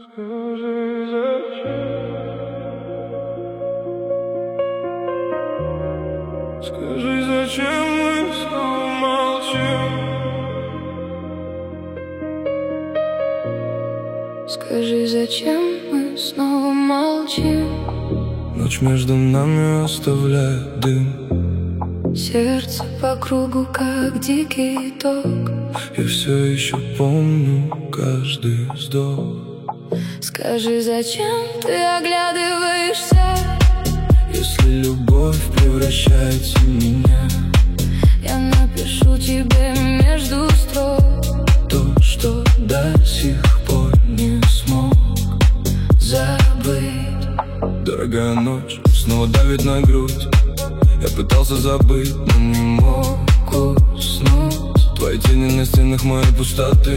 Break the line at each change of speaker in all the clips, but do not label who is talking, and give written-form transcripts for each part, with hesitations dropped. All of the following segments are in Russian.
Скажи, зачем мы снова молчим?
Скажи, зачем мы снова молчим?
Ночь между нами оставляет дым.
Сердце по кругу, как дикий ток.
Я все еще помню каждый вздох.
Скажи, зачем ты оглядываешься?
Если любовь превращается в меня,
я напишу тебе между строк
то, что до сих пор не смог
забыть.
Дорогая ночь снова давит на грудь. Я пытался забыть, но не мог уснуть. Твои тени на стенах моей пустоты,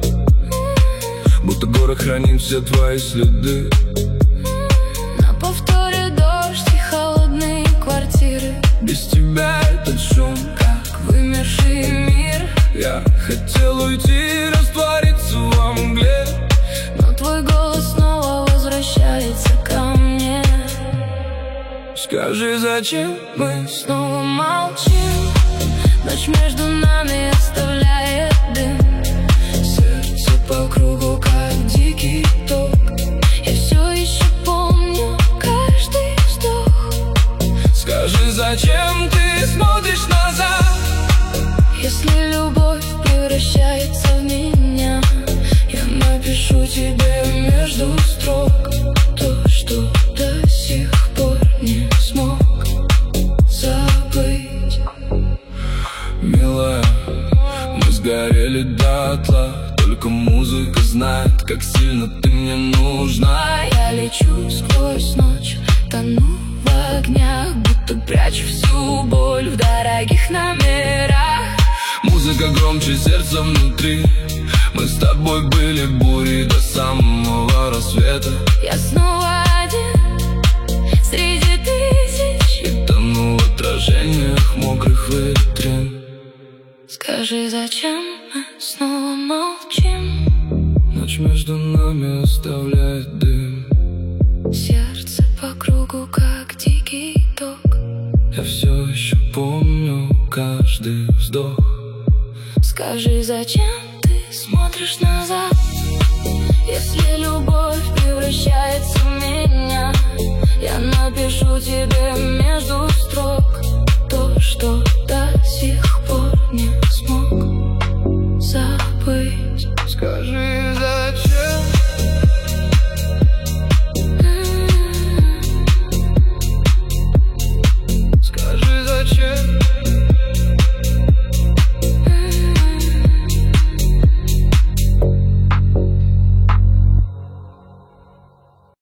будто город хранит все твои следы.
На повторе дождь и холодные квартиры.
Без тебя этот шум,
как вымерший мир.
Я хотел уйти, раствориться во мгле,
но твой голос снова возвращается ко мне.
Скажи, зачем мы
снова молчим? Ночь между нами оставляет дым.
Сердце по кругу, как дикий ток.
Я все еще помню каждый вздох.
Скажи, зачем ты смотришь назад?
Если любовь превращается в меня, я напишу тебе между строк то, что до сих пор не смог забыть.
Милая, мы сгорели дотла. Только музыка знает, как сильно ты мне нужна.
Я лечу сквозь ночь, тону в огнях, будто прячу всю боль в дорогих номерах.
Музыка громче сердца внутри. Мы с тобой были бурей до самого рассвета.
Я снова один среди тысяч
и тону в отражениях мокрых витрин.
Скажи, зачем мы снова молчим?
Ночь между нами оставляет дым.
Сердце по кругу, как дикий ток.
Я все еще помню каждый вздох.
Скажи, зачем ты смотришь назад? Если любовь превращается в меня, я напишу тебе между строк то, что